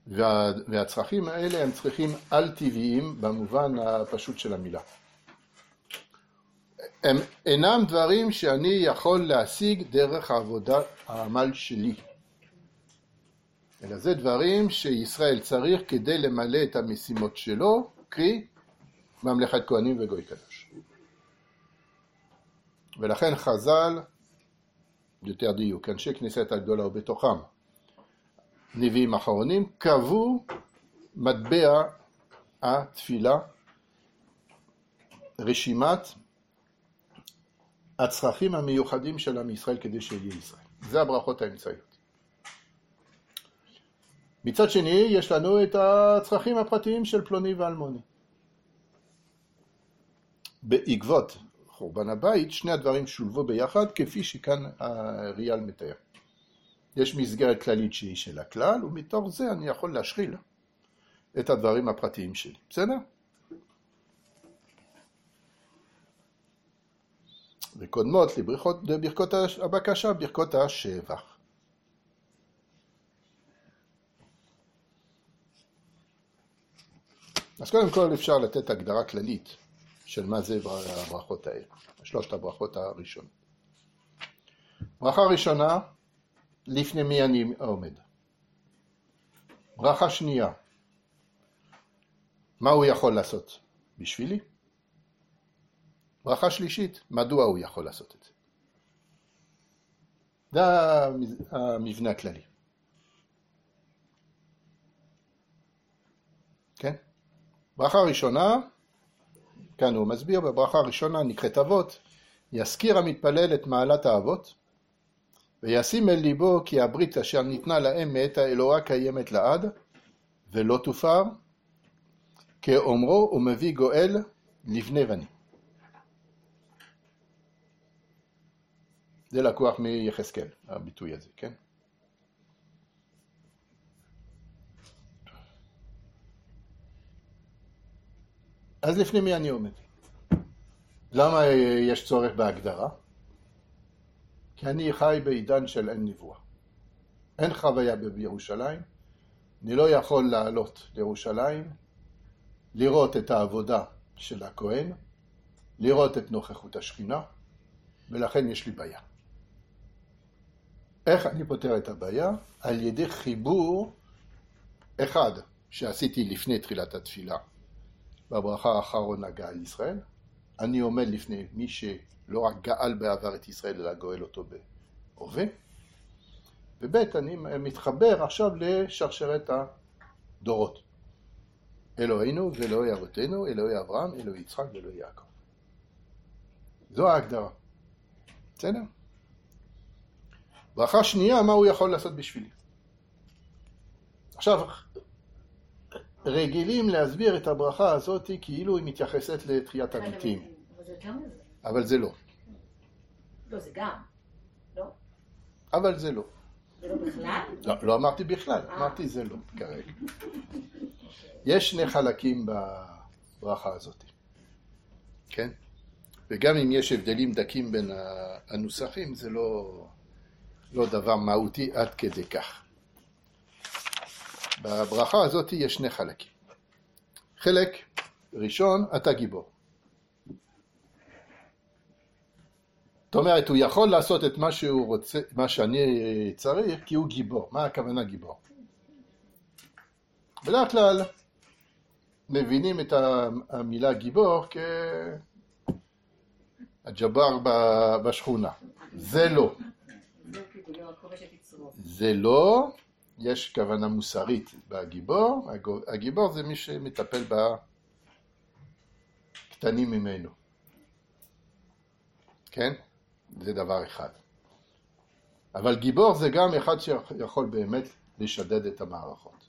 וה, והצרכים האלה הם צרכים על-טבעיים במובן הפשוט של המילה. הם אינם דברים שאני יכול להשיג דרך העבודה, העמל שלי. אלא זה דברים שישראל צריך כדי למלא את המשימות שלו, קרי ממלכת כהנים וגוי קדוש. ולכן חז"ל, יותר דיוק, אנשי כנסת הגדולה ובתוכם, נביאים אחרונים, קבעו מטבע התפילה, רשימת הצרכים המיוחדים של עם ישראל כדי שיהיה ישראל. זה הברכות האמצעיות. מצד שני, יש לנו את הצרכים הפרטיים של פלוני ואלמוני. בעקבות חורבן הבית, שני הדברים שולבו ביחד, כפי שכאן הריאל מתאר. יש מסגרת כללית שהיא של הכלל, ומתוך זה אני יכול להשחיל את הדברים הפרטיים שלי. בסדר? וקודמות לברכות, לברכות הבקשה, ברכות השבח. אז קודם כל אפשר לתת הגדרה כללית של מה זה הברכות האלה, שלושת הברכות הראשונות. ברכה ראשונה, לפני מי אני עומד. ברכה שנייה, מה הוא יכול לעשות בשבילי? ברכה שלישית, מדוע הוא יכול לעשות את זה? זה המבנה הכללי. כן? ברכה ראשונה, כאן הוא מסביר, בברכה הראשונה נקראת אבות, יזכיר המתפלל את מעלת האבות, וישים אל ליבו כי הברית אשר ניתנה להם מאת האלוהה קיימת לעד, ולא תופר, כאומרו ומביא גואל לבני בנים. זה לקוח מיחזקאל, הביטוי הזה, כן? אז לפני מי אני עומד? למה יש צורך בהגדרה? כי אני חי בעידן של אין נבואה. אין חוויה בירושלים. אני לא יכול לעלות לירושלים, לראות את העבודה של הכהן, לראות את נוכחות השכינה, ולכן יש לי בעיה. איך אני פותר את הבעיה? על ידי חיבור אחד שעשיתי לפני תחילת התפילה, בברכה האחרונה גאל ישראל. אני עומד לפני מי שלא רק גאל בעבר את ישראל, אלא גואל אותו בהווה. ובית אני מתחבר עכשיו לשרשרת הדורות. אלוהינו ואלוהי אבותינו, אלוהי אברהם, אלוהי יצחק ואלוהי יעקב. זו ההגדרה. בסדר? ברכה שנייה, מה הוא יכול לעשות בשבילי? עכשיו, רגילים להסביר את הברכה הזאת כאילו היא מתייחסת לתחיית המתים. אבל זה גם לזה. אבל זה לא. לא, זה גם. לא? אבל זה לא. זה לא בכלל? לא, לא אמרתי בכלל, אמרתי זה לא כרגע. יש שני חלקים בברכה הזאת. כן? וגם אם יש הבדלים דקים בין הנוסחים, זה לא, לא דבר מהותי עד כדי כך. בברכה הזאת יש שני חלקים. חלק ראשון, אתה גיבור. זאת אומרת, הוא יכול לעשות את מה שהוא רוצה, מה שאני צריך, כי הוא גיבור. מה הכוונה גיבור? בדרך כלל מבינים את המילה גיבור כהג'בר בשכונה. זה לא. זה לא. יש כוונה מוסרית בגיבור. הגיבור זה מי שמטפל בקטנים ממנו. כן? זה דבר אחד. אבל גיבור זה גם אחד שיכול באמת לשדד את המערכות.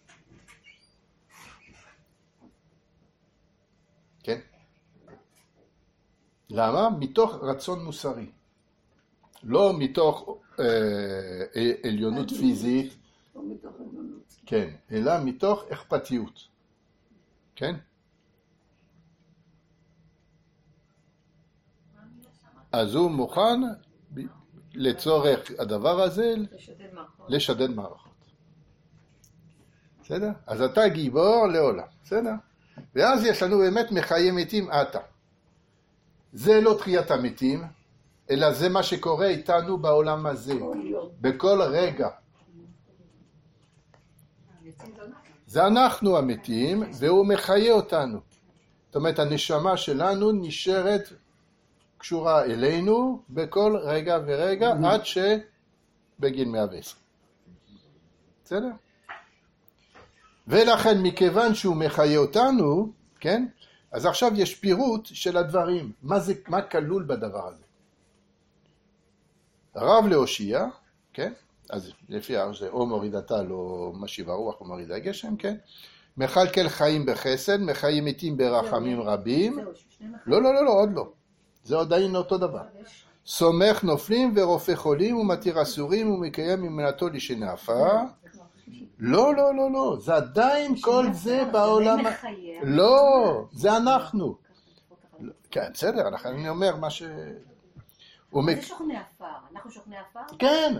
כן? למה? מתוך רצון מוסרי. לא מתוך אה, עליונות פיזית. לא מתוך עליונות. כן, אלא מתוך אכפתיות. כן? אז הוא מוכן לצורך הדבר הזה לשדד מערכות. בסדר? אז אתה גיבור לעולם, בסדר? ואז יש לנו באמת מחיי מתים אתה. זה לא תחיית המתים, אלא זה מה שקורה איתנו בעולם הזה, בכל רגע. זה אנחנו המתים, והוא מחיה אותנו. זאת אומרת, הנשמה שלנו נשארת קשורה אלינו בכל רגע ורגע, עד שבגיל מאה ועשרים. בסדר? ולכן, מכיוון שהוא מחיה אותנו, כן? אז עכשיו יש פירוט של הדברים. מה זה, מה כלול בדבר הזה? רב להושיע, כן? אז לפי זה או מורידתה לא משיבה רוח או מורידה גשם, כן? מחלקל חיים בחסד, מחיים מתים ברחמים רבים. לא, לא, לא, לא, עוד לא. זה עדיין אותו דבר. סומך נופלים ורופא חולים ומתיר אסורים ומקיים ממנתו לשני עפר. לא, לא, לא, לא. זה עדיין כל זה בעולם. לא, זה אנחנו. כן, בסדר, אני אומר מה ש... זה שוכני עפר, אנחנו שוכני עפר? כן.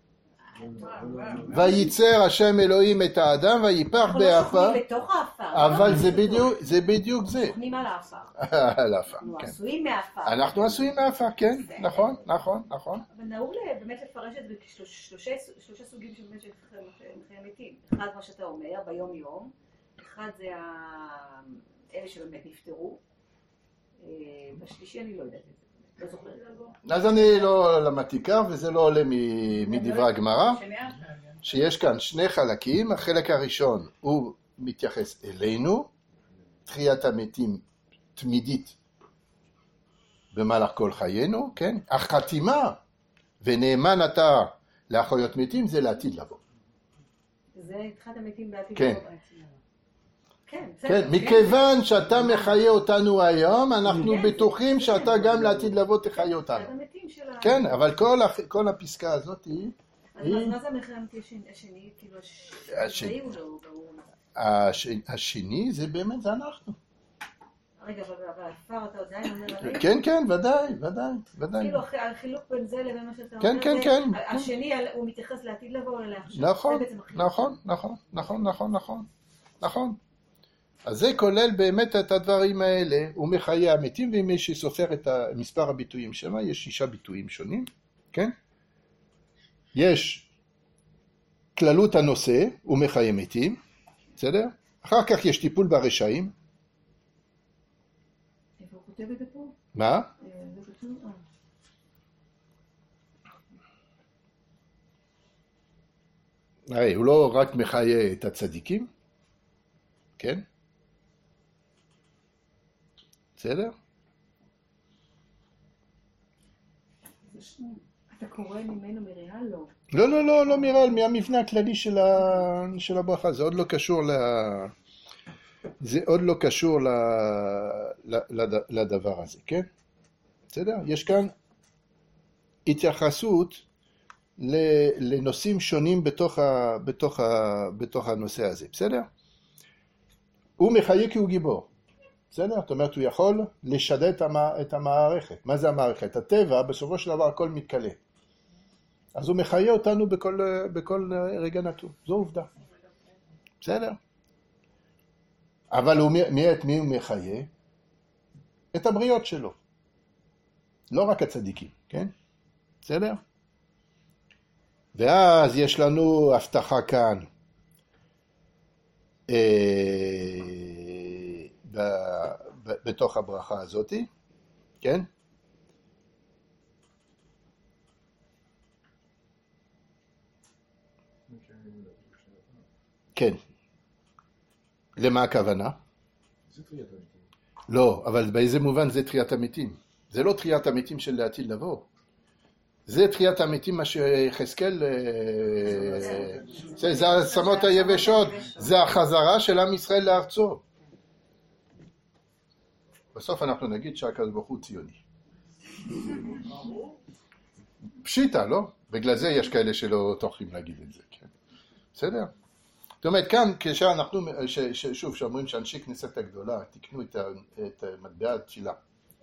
וייצר השם אלוהים את האדם ויפח בעפר. אנחנו לא שוכנים בתוך העפר. אבל זה בדיוק זה. בדיוק זה. שוכנים על העפר. על העפר, אנחנו כן. עשויים מהעפר. אנחנו עשויים מהעפר, כן. נכון, נכון, נכון. אבל נהוג באמת לפרש את זה בשלושה סוגים של מחיי מתים. אחד מה שאתה אומר, ביום יום. אחד זה אלה שבאמת נפטרו. בשלישי אני לא יודעת את זה. אז אני לא למדתי כך, וזה לא עולה מדברי הגמרא, שיש כאן שני חלקים. החלק הראשון הוא מתייחס אלינו, תחיית המתים תמידית במהלך כל חיינו, כן? החתימה ונאמן אתה לאחיות מתים זה לעתיד לבוא. זה תחיית המתים בעתיד כן. לבוא. כן, כן, מכיוון שאתה מחיה אותנו היום, אנחנו בטוחים שאתה גם לעתיד לבוא תחיה אותנו. כן, אבל כל הפסקה הזאת היא... אז מה זה המחיה המתים השני? כאילו השני הוא לא ברור. השני זה באמת, זה אנחנו. רגע, אבל העפר אתה עדיין אומר הרגע? כן, כן, ודאי, ודאי, ודאי. כאילו החילוק בין זה לבין מה שאתה אומר, כן, כן, כן. השני הוא מתייחס לעתיד לבוא או לעכשיו. נכון, נכון, נכון, נכון, נכון, נכון, נכון. אז זה כולל באמת את הדברים האלה, הוא מחיה המתים, ומי שסופר את מספר הביטויים שמה, יש שישה ביטויים שונים, כן? יש כללות הנושא, הוא מחיה מתים, בסדר? אחר כך יש טיפול ברשעים. איפה הוא כותב את זה פה? מה? זה כתוב? הרי, הוא לא רק מחיה את הצדיקים, כן? בסדר? אתה קורא ממנו מריאל? לא. לא, לא, לא, לא מריאל, מהמבנה הכללי של, ה... של הברכה. זה עוד לא קשור ל... זה עוד לא קשור ל... לד... לדבר הזה, כן? בסדר? יש כאן התייחסות לנושאים שונים בתוך, ה... בתוך, ה... בתוך הנושא הזה, בסדר? הוא מחיה כי הוא גיבור. בסדר? זאת אומרת, הוא יכול לשדד את המערכת. מה זה המערכת? הטבע, בסופו של דבר, הכל מתקלה. אז הוא מחיה אותנו בכל, בכל רגע נתון. זו עובדה. בסדר? אבל הוא, מי את מי הוא מחיה? את הבריות שלו. לא רק הצדיקים, כן? בסדר? ואז יש לנו הבטחה כאן. ב, ב, בתוך הברכה הזאת, כן? כן. למה הכוונה? זה תחיית המתים. לא, אבל באיזה מובן זה תחיית המתים? זה לא תחיית המתים של לעתיד לבוא. זה תחיית המתים מה שיחזקאל, זה העצמות היבשות, זה החזרה של עם ישראל לארצו. בסוף אנחנו נגיד שהקדוש ברוך הוא ציוני. פשיטה, לא? בגלל זה יש כאלה שלא תוכלים להגיד את זה, כן? בסדר? זאת אומרת, כאן כשאנחנו, ש, ש, שוב, שאומרים שאנשי כנסת הגדולה תקנו את, את מטבע התפילה.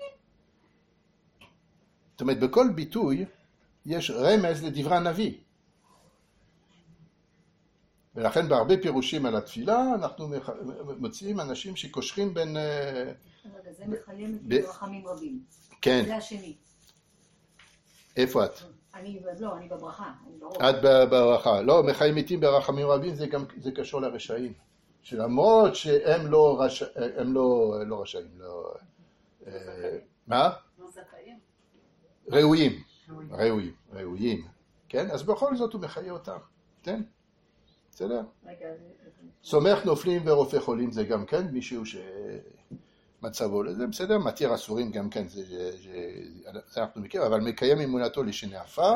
זאת אומרת, בכל ביטוי יש רמז לדברי הנביא. ולכן בהרבה פירושים על התפילה אנחנו מוצאים אנשים שקושרים בין... אבל זה מחיים את ברחמים רבים. כן. זה השני. איפה את? אני, לא, אני בברכה. את בברכה. לא, מחיים מתים ברחמים רבים זה גם, זה קשור לרשעים. שלמרות שהם לא רשעים, הם לא, לא רשעים, לא... מה? לא זכאים. ראויים. ראויים, ראויים. כן? אז בכל זאת הוא מחיה אותם. כן? בסדר? סומך נופלים ורופא חולים זה גם כן, מישהו שמצבו לזה, בסדר? מתיר אסורים גם כן, זה, זה, זה אנחנו מכירים, אבל מקיים אמונתו לשני עפר,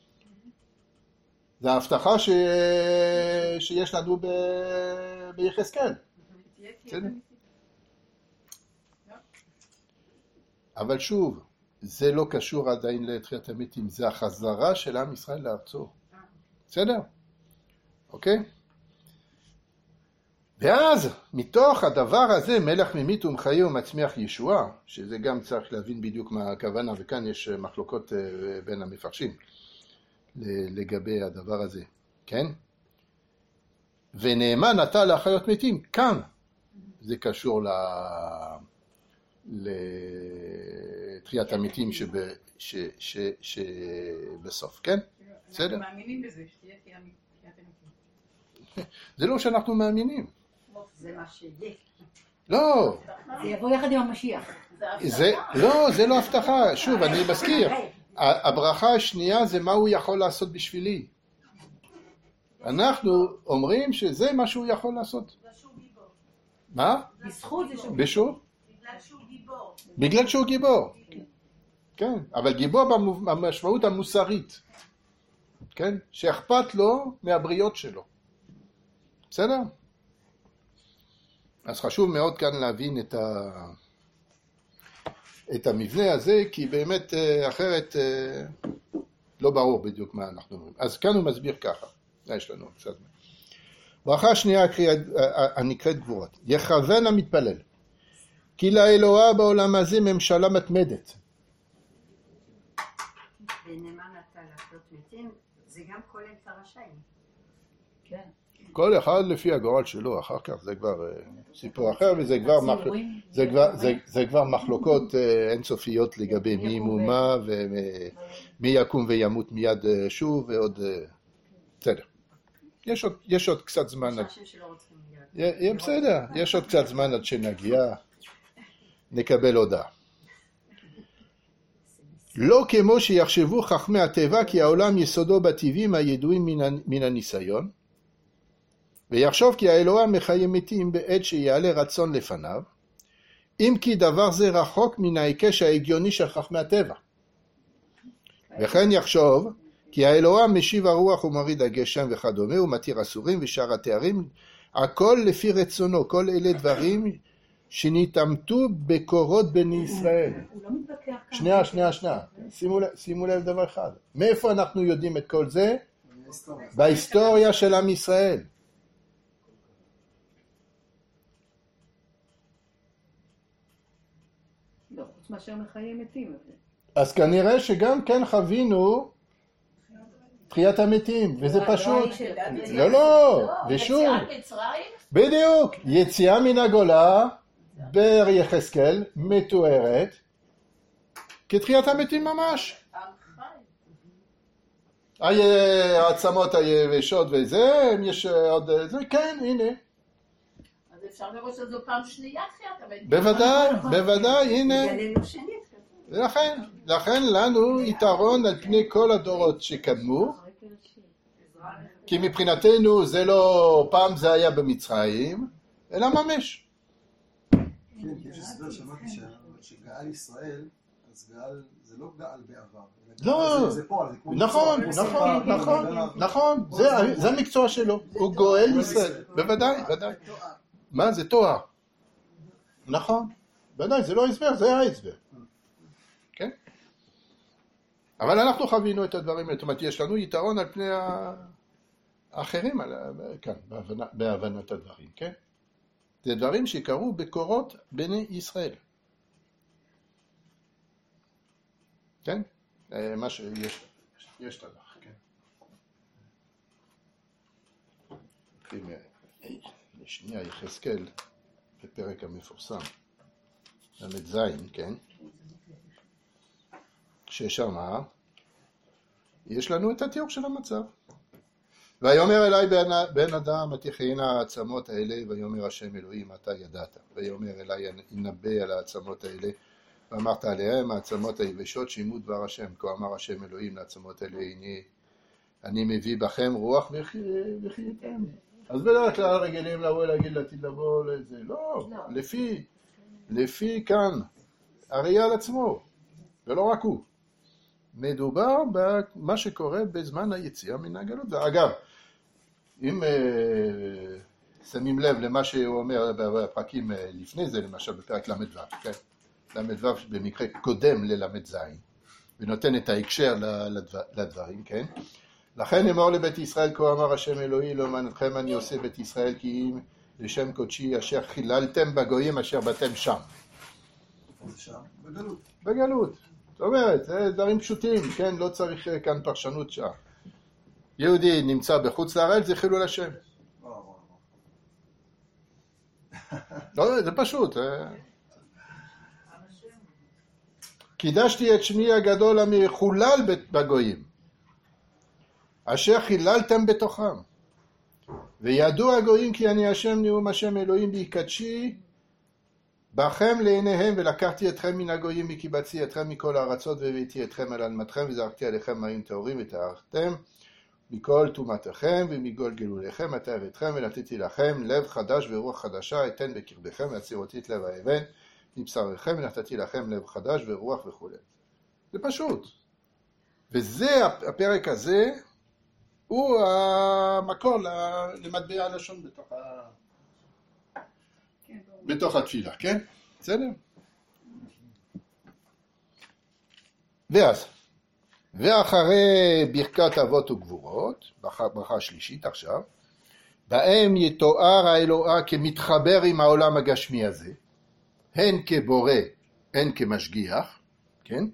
זה ההבטחה ש... שיש לנו ב... ביחזקאל. בסדר? אבל שוב, זה לא קשור עדיין לתחיית המתים, זה החזרה של עם ישראל לארצו. בסדר? אוקיי? ואז מתוך הדבר הזה מלך ממית ומחיה ומצמיח ישועה, שזה גם צריך להבין בדיוק מה הכוונה, וכאן יש מחלוקות בין המפרשים לגבי הדבר הזה, כן? ונאמן נטע להחיות מתים, כאן זה קשור ל... לתחיית המתים שב... ש... ש... שבסוף, כן? בסדר? אנחנו מאמינים בזה, שתהיה תחיית המתים. זה לא שאנחנו מאמינים. זה מה שיהיה. לא. זה יבוא יחד עם המשיח. זה, לא, זה לא הבטחה. שוב, אני מזכיר. הברכה השנייה זה מה הוא יכול לעשות בשבילי. אנחנו אומרים שזה מה שהוא יכול לעשות. מה? בזכות זה שהוא בשוב? בגלל שהוא גיבור. בגלל שהוא גיבור. כן, אבל גיבור במשמעות המוסרית. כן? שאכפת לו מהבריות שלו. בסדר? אז חשוב מאוד כאן להבין את, ה... את המבנה הזה, כי באמת אחרת לא ברור בדיוק מה אנחנו אומרים. אז כאן הוא מסביר ככה, יש לנו קצת. ברכה השנייה הנקראת גבורות. יכוון המתפלל, כי לאלוה בעולם הזה ממשלה מתמדת. ונאמן נטע להחיות מתים, זה גם כולל את הרשעים. כן. כל אחד לפי הגורל שלו, אחר כך זה כבר סיפור אחר, וזה כבר, מחל... זה כבר, זה, זה כבר מחלוקות אינסופיות לגבי מי מומה ומי יקום וימות מיד שוב ועוד... בסדר. יש עוד, יש עוד קצת זמן... יהיה בסדר, יש עוד קצת זמן עד שנגיע, נקבל הודעה. לא כמו שיחשבו חכמי הטבע, כי העולם יסודו בטבעים הידועים מן הניסיון, ויחשוב כי האלוה מחיה מתים בעת שיעלה רצון לפניו, אם כי דבר זה רחוק מן ההיקש ההגיוני של חכמי הטבע. וכן יחשוב כי האלוה משיב הרוח ומוריד הגשם וכדומה, ומתיר אסורים ושאר התארים, הכל לפי רצונו, כל אלה דברים שנתעמתו בקורות בני ישראל. שנייה, שנייה, שנייה. שימו, שימו לב דבר אחד. מאיפה אנחנו יודעים את כל זה? בהיסטוריה של עם ישראל. לא, חוץ מאשר מחיים מתים. אז כנראה שגם כן חווינו תחיית המתים, וזה פשוט. לא, לא, ושוב. יציאת מצרים? בדיוק, יציאה מן הגולה ביחזקאל מתוארת כתחיית המתים ממש. העצמות היבשות וזה, יש עוד זה, כן, הנה. אז אפשר לראות שזו פעם שנייה תחיית המתים. בוודאי, בוודאי, הנה. לכן, לכן לנו יתרון על פני כל הדורות שקדמו, כי מבחינתנו זה לא, פעם זה היה במצרים, אלא ממש. כן, כי יש הסבר שמעתי שגאל ישראל, אז גאל זה לא גאל בעבר. לא, נכון, נכון, נכון, נכון, זה המקצוע שלו, הוא גואל ישראל, בוודאי, בוודאי. מה זה תואר? נכון, בוודאי, זה לא הסבר, זה ההסבר. כן? אבל אנחנו חווינו את הדברים, זאת אומרת, יש לנו יתרון על פני האחרים, כאן, בהבנת הדברים, כן? זה דברים שקרו בקורות בני ישראל. כן? מה שיש, יש תנ"ך, כן? לקחתי לשנייה יחזקאל בפרק המפורסם, למד זין, כן? ששמה יש לנו את התיאור של המצב. ויאמר אליי בן, בן אדם, התחיינה העצמות האלה, ויאמר השם אלוהים, אתה ידעת. ויאמר אליי, ינבא על העצמות האלה, ואמרת עליהם, העצמות היבשות, שימו דבר השם. כה אמר השם אלוהים לעצמות האלה, הנה, אני מביא בכם רוח וחייתם. אז בדרך כלל רגילים לבוא להגיד לעתיד לבוא לזה. לא, לא. לפי, לפי כאן, הראייה על עצמו, ולא רק הוא. מדובר במה שקורה בזמן היציאה מן הגלות. ואגב, אם uh, שמים לב למה שהוא אומר בפרקים uh, לפני זה, למשל בפרק למד ו', כן? למד ו' במקרה קודם ללמד זין, ונותן את ההקשר לדבר, לדברים, כן? לכן אמור לבית ישראל, כה אמר השם אלוהי, למענכם אני עושה בית ישראל, כי אם לשם קודשי אשר חיללתם בגויים אשר באתם שם. זה שם? בגלות. בגלות. זאת אומרת, זה דברים פשוטים, כן? לא צריך כאן פרשנות שעה. יהודי נמצא בחוץ לארץ, זה חילול השם. לא, זה פשוט. קידשתי את שמי הגדול המחולל בגויים, אשר חיללתם בתוכם. וידעו הגויים כי אני השם נאום השם אלוהים בהיקדשי בכם לעיניהם, ולקחתי אתכם מן הגויים וקיבצתי אתכם מכל הארצות והבאתי אתכם על אדמתכם וזרקתי עליכם מים טהורים וטהרתם מכל טומאתכם ומכל גלוליכם עתה הבאתכם ונתתי לכם לב חדש ורוח חדשה אתן בקרבכם להסיר אותי את לב האבן מבשרכם ונתתי לכם לב חדש ורוח וכו'. זה פשוט. וזה הפרק הזה הוא המקור למטבע הלשון בתוך ה... בתוך התפילה, כן? בסדר? ואז, ואחרי ברכת אבות וגבורות, ברכה שלישית עכשיו, בהם יתואר האלוה כמתחבר עם העולם הגשמי הזה, הן כבורא, הן כמשגיח, כן?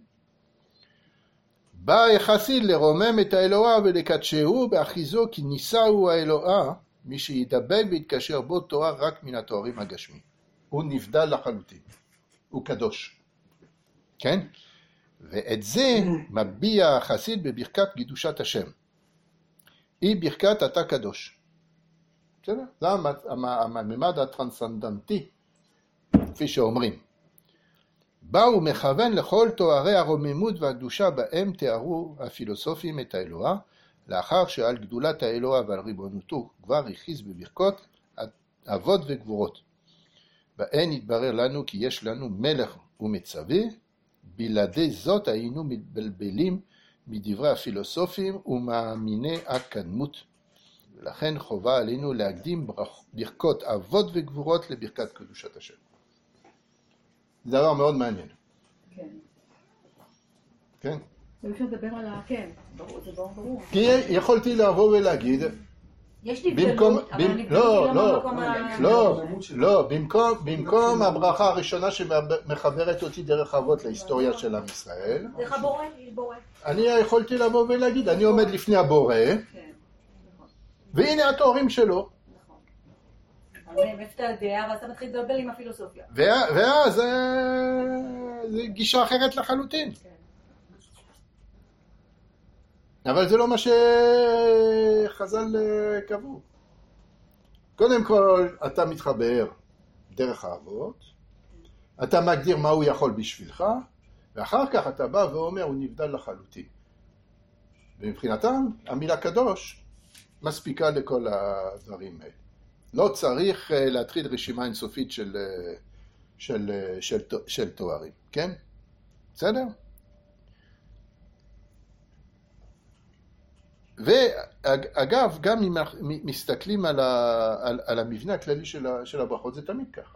בא החסיד לרומם את האלוה ולקדשהו באחיזו כי נישאו האלוה, מי שידבק ויתקשר בו תואר רק מן התוארים הגשמי. הוא נבדל לחלוטין, הוא קדוש, כן? ואת זה מביע החסיד בברכת קדושת השם. היא ברכת אתה קדוש. בסדר? זה הממד הטרנסנדנטי, כפי שאומרים. בה הוא מכוון לכל תוארי הרוממות והקדושה בהם תיארו הפילוסופים את האלוה, לאחר שעל גדולת האלוה ועל ריבונותו כבר הכריז בברכות אבות וגבורות. בהן התברר לנו כי יש לנו מלך ומצווה, בלעדי זאת היינו מתבלבלים מדברי הפילוסופים ומאמיני הקדמות. ולכן חובה עלינו להקדים ברכות אבות וגבורות לברכת קדושת השם. זה דבר מאוד מעניין. כן. כן? אפשר לדבר על ה... כן, זה ברור, ברור. כי יכולתי לבוא ולהגיד... יש נבדלות, אבל הנבדלות היא לא במקום ה... לא, לא, במקום הברכה הראשונה שמחברת אותי דרך אבות להיסטוריה של עם ישראל, דרך הבורא, בורא. אני יכולתי לבוא ולהגיד, אני עומד לפני הבורא, והנה התוארים שלו. נכון. מאיפה אתה יודע, ואז אתה מתחיל לדבר עם הפילוסופיה. ואז זה גישה אחרת לחלוטין. אבל זה לא מה שחז"ל קבעו. קודם כל, אתה מתחבר דרך האבות, אתה מגדיר מה הוא יכול בשבילך, ואחר כך אתה בא ואומר, הוא נבדל לחלוטין. ומבחינתם, המילה קדוש מספיקה לכל הדברים האלה. לא צריך להתחיל רשימה אינסופית של, של, של, של תוארים, כן? בסדר? ואגב, גם אם מסתכלים על, ה, על, על המבנה הכללי של, ה, של הברכות, זה תמיד ככה.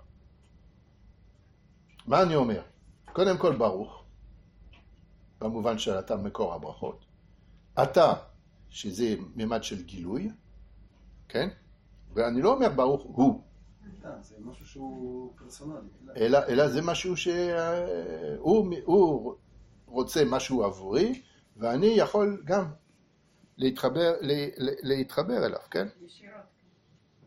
מה אני אומר? קודם כל ברוך, במובן שאתה מקור הברכות. אתה, שזה ממד של גילוי, כן? ואני לא אומר ברוך הוא. זה משהו שהוא פרסונלי. אלא, אלא זה משהו שהוא הוא רוצה משהו עבורי, ואני יכול גם להתחבר, להתחבר אליו, כן?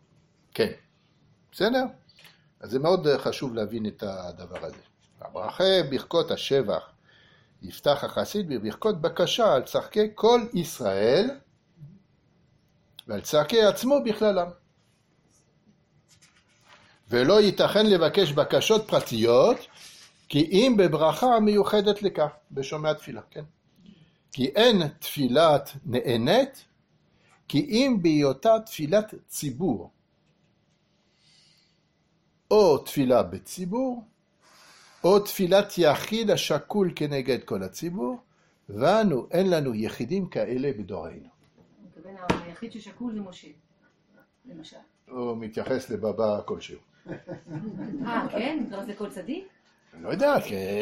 כן, בסדר? אז זה מאוד חשוב להבין את הדבר הזה. אחרי ברכות השבח, יפתח החסיד בברכות בקשה על צרכי כל ישראל, ועל צרכי עצמו בכללם. ולא ייתכן לבקש בקשות פרטיות, כי אם בברכה מיוחדת לכך, בשומע תפילה, כן? כי אין תפילת נענית, כי אם בהיותה תפילת ציבור, או תפילה בציבור, או תפילת יחיד השקול כנגד כל הציבור, ואנו אין לנו יחידים כאלה בדורנו. מתכוון, היחיד ששקול זה משה, למשל. הוא מתייחס לבבא כלשהו. אה, כן? מתייחס לכל צדיק? אני לא יודע,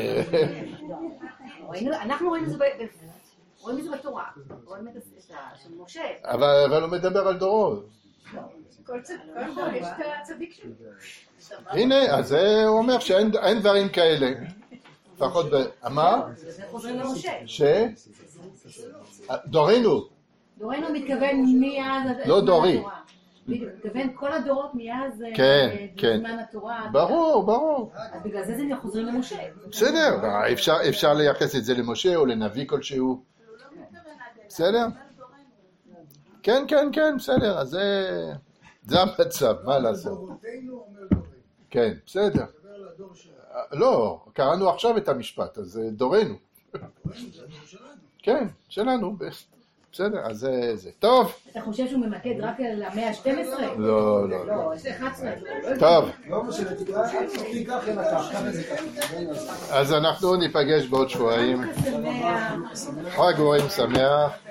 אנחנו רואים את זה רואים את זה בתורה, רואים את זה של משה. אבל הוא מדבר על דורו. כל צדיק, יש את הצדיק שלו. הנה, אז הוא אומר שאין דברים כאלה. לפחות ב... מה? זה חוזרים למשה. ש? דורנו. דורנו מתכוון מאז... לא דורי. בדיוק, מתכוון כל הדורות מאז זמן התורה. ברור, ברור. אז בגלל זה זה חוזרים למשה. בסדר, אפשר לייחס את זה למשה או לנביא כלשהו. בסדר? כן, כן, כן, בסדר, אז זה המצב, מה לעשות? כן, בסדר. לא, קראנו עכשיו את המשפט, אז דורנו. כן, שלנו, בסדר, אז זה טוב. אתה חושב שהוא ממקד רק על המאה ה-שתים עשרה? לא, לא, לא. יש אחד עשרה. טוב. לא משנה, תיקח אל הקח, כמה זה ככה. אז אנחנו ניפגש בעוד שבועיים. חג אורים שמח.